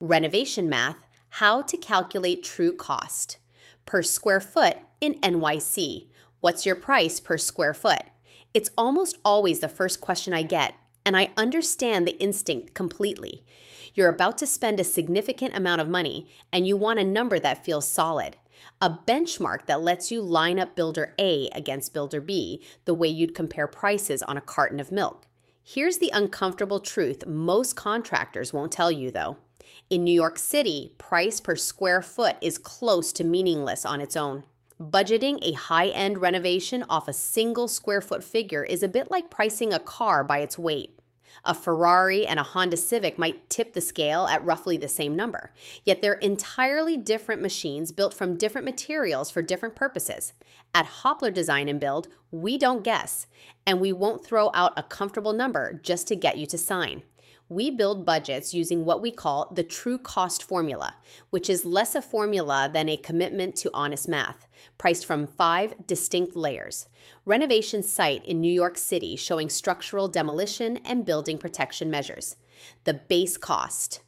Renovation Math, how to calculate true cost. Per square foot in NYC. What's your price per square foot? It's almost always the first question I get, and I understand the instinct completely. You're about to spend a significant amount of money, and you want a number that feels solid. A benchmark that lets you line up builder A against builder B the way you'd compare prices on a carton of milk. Here's the uncomfortable truth most contractors won't tell you, though. In New York City, price per square foot is close to meaningless on its own. Budgeting a high-end renovation off a single square foot figure is a bit like pricing a car by its weight. A Ferrari and a Honda Civic might tip the scale at roughly the same number, yet they're entirely different machines built from different materials for different purposes. At Hoppler Design and Build, we don't guess, and we won't throw out a comfortable number just to get you to sign. We build budgets using what we call the true cost formula, which is less a formula than a commitment to honest math, priced from 5 distinct layers. Renovation site in New York City showing structural demolition and building protection measures. The base cost.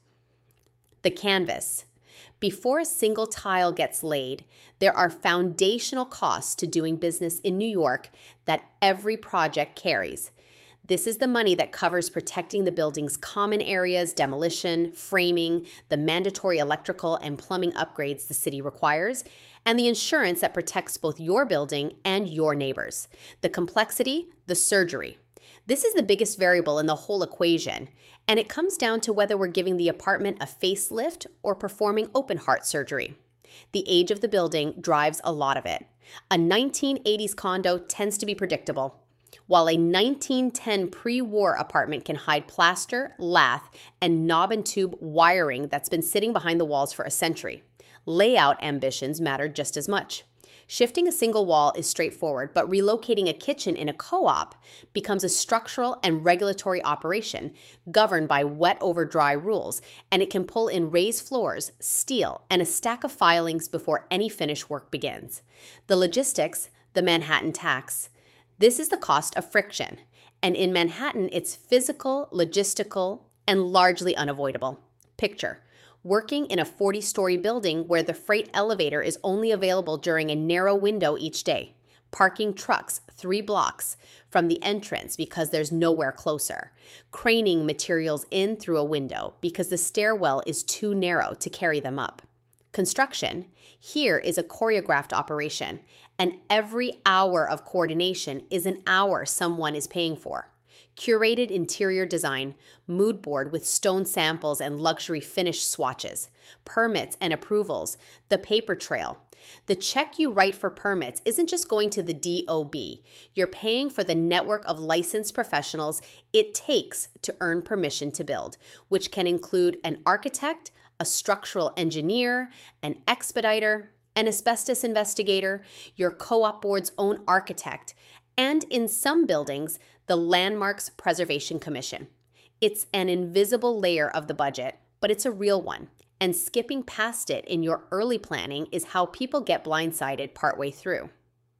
The canvas. Before a single tile gets laid, there are foundational costs to doing business in New York that every project carries. This is the money that covers protecting the building's common areas, demolition, framing, the mandatory electrical and plumbing upgrades the city requires, and the insurance that protects both your building and your neighbors. The complexity, the surgery. This is the biggest variable in the whole equation, and it comes down to whether we're giving the apartment a facelift or performing open heart surgery. The age of the building drives a lot of it. A 1980s condo tends to be predictable, while a 1910 pre-war apartment can hide plaster, lath, and knob and tube wiring that's been sitting behind the walls for a century. Layout ambitions matter just as much. Shifting a single wall is straightforward, but relocating a kitchen in a co-op becomes a structural and regulatory operation governed by wet over dry rules, and it can pull in raised floors, steel, and a stack of filings before any finish work begins. The logistics, the Manhattan tax. This is the cost of friction, and in Manhattan, it's physical, logistical, and largely unavoidable. Picture, working in a 40-story building where the freight elevator is only available during a narrow window each day, parking trucks 3 blocks from the entrance because there's nowhere closer, craning materials in through a window because the stairwell is too narrow to carry them up. Construction, here is a choreographed operation, and every hour of coordination is an hour someone is paying for. Curated interior design, mood board with stone samples and luxury finish swatches, permits and approvals, the paper trail. The check you write for permits isn't just going to the DOB. You're paying for the network of licensed professionals it takes to earn permission to build, which can include an architect, a structural engineer, an expediter, an asbestos investigator, your co-op board's own architect, and in some buildings, the Landmarks Preservation Commission. It's an invisible layer of the budget, but it's a real one, and skipping past it in your early planning is how people get blindsided partway through.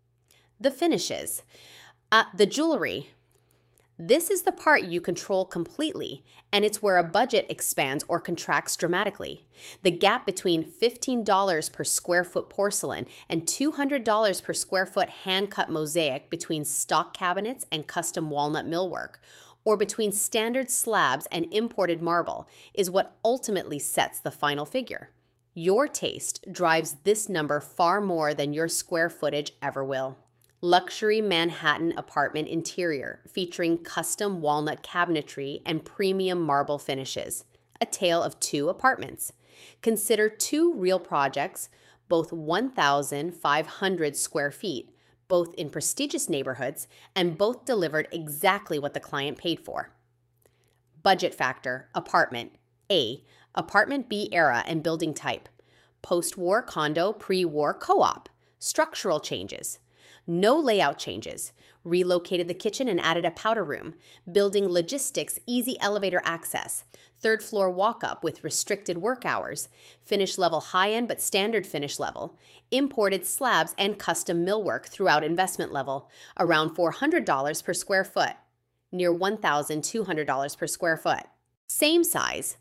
The finishes. The jewelry. This is the part you control completely, and it's where a budget expands or contracts dramatically. The gap between $15 per square foot porcelain and $200 per square foot hand-cut mosaic between stock cabinets and custom walnut millwork, or between standard slabs and imported marble, is what ultimately sets the final figure. Your taste drives this number far more than your square footage ever will. Luxury Manhattan apartment interior featuring custom walnut cabinetry and premium marble finishes. A tale of 2 apartments. Consider 2 real projects, both 1,500 square feet, both in prestigious neighborhoods, and both delivered exactly what the client paid for. Budget factor, apartment. A, apartment B era and building type. Post-war condo, pre-war co-op. Structural changes. No layout changes. Relocated the kitchen and added a powder room. Building logistics, easy elevator access. 3rd floor walk-up with restricted work hours. Finish level high-end but standard finish level. Imported slabs and custom millwork throughout investment level. Around $400 per square foot. Near $1,200 per square foot. Same size.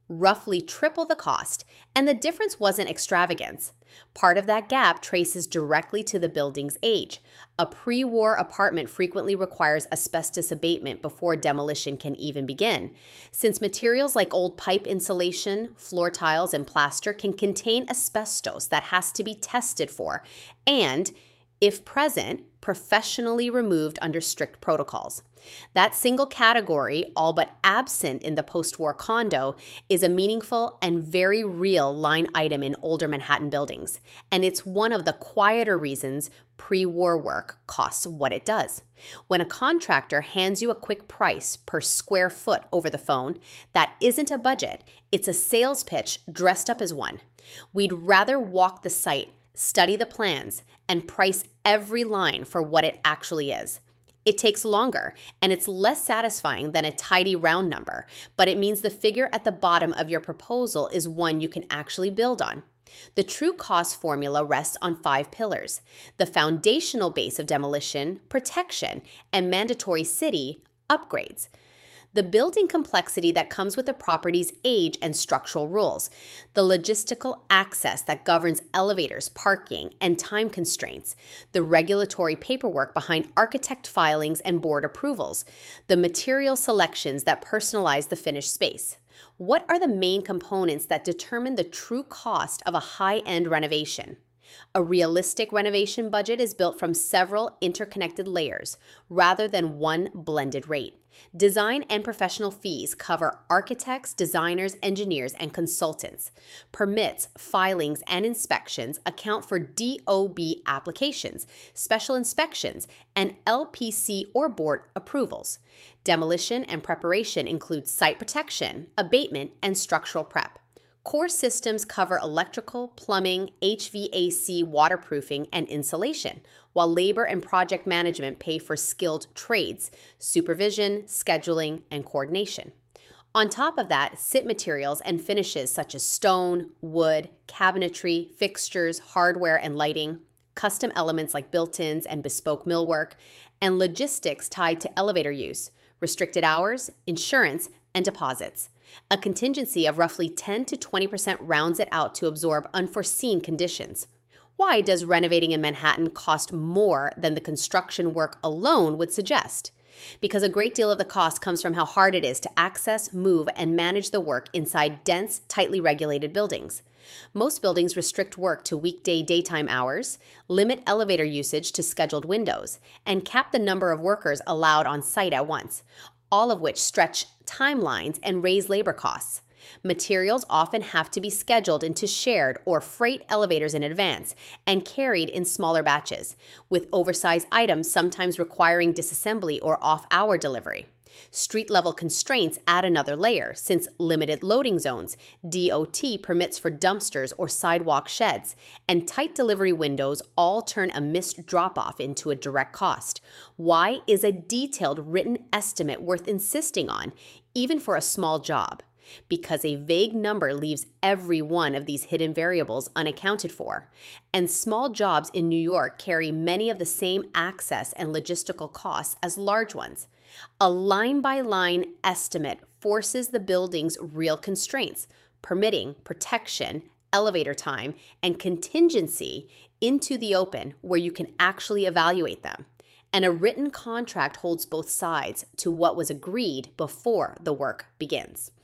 roughly triple the cost, and the difference wasn't extravagance. Part of that gap traces directly to the building's age. A pre-war apartment frequently requires asbestos abatement before demolition can even begin, since materials like old pipe insulation, floor tiles, and plaster can contain asbestos that has to be tested for and, if present, professionally removed under strict protocols. That single category, all but absent in the post-war condo, is a meaningful and very real line item in older Manhattan buildings, and it's one of the quieter reasons pre-war work costs what it does. When a contractor hands you a quick price per square foot over the phone, that isn't a budget, it's a sales pitch dressed up as one. We'd rather walk the site, study the plans, and price every line for what it actually is. It takes longer, and it's less satisfying than a tidy round number, but it means the figure at the bottom of your proposal is one you can actually build on. The true cost formula rests on 5 pillars: the foundational base of demolition, protection, and mandatory city upgrades. The building complexity that comes with a property's age and structural rules, the logistical access that governs elevators, parking, and time constraints, the regulatory paperwork behind architect filings and board approvals, the material selections that personalize the finished space. What are the main components that determine the true cost of a high-end renovation? A realistic renovation budget is built from several interconnected layers rather than one blended rate. Design and professional fees cover architects, designers, engineers, and consultants. Permits, filings, and inspections account for DOB applications, special inspections, and LPC or board approvals. Demolition and preparation include site protection, abatement, and structural prep. Core systems cover electrical, plumbing, HVAC, waterproofing, and insulation, while labor and project management pay for skilled trades, supervision, scheduling, and coordination. On top of that, sit materials and finishes such as stone, wood, cabinetry, fixtures, hardware, and lighting, custom elements like built-ins and bespoke millwork, and logistics tied to elevator use, restricted hours, insurance, and deposits. A contingency of roughly 10 to 20% rounds it out to absorb unforeseen conditions. Why does renovating in Manhattan cost more than the construction work alone would suggest? Because a great deal of the cost comes from how hard it is to access, move, and manage the work inside dense, tightly regulated buildings. Most buildings restrict work to weekday daytime hours, limit elevator usage to scheduled windows, and cap the number of workers allowed on site at once, all of which stretch timelines and raise labor costs. Materials often have to be scheduled into shared or freight elevators in advance and carried in smaller batches, with oversized items sometimes requiring disassembly or off-hour delivery. Street-level constraints add another layer, since limited loading zones, DOT permits for dumpsters or sidewalk sheds, and tight delivery windows all turn a missed drop-off into a direct cost. Why is a detailed written estimate worth insisting on, even for a small job? Because a vague number leaves every one of these hidden variables unaccounted for. And small jobs in New York carry many of the same access and logistical costs as large ones. A line-by-line estimate forces the building's real constraints, permitting, protection, elevator time, and contingency into the open where you can actually evaluate them. And a written contract holds both sides to what was agreed before the work begins.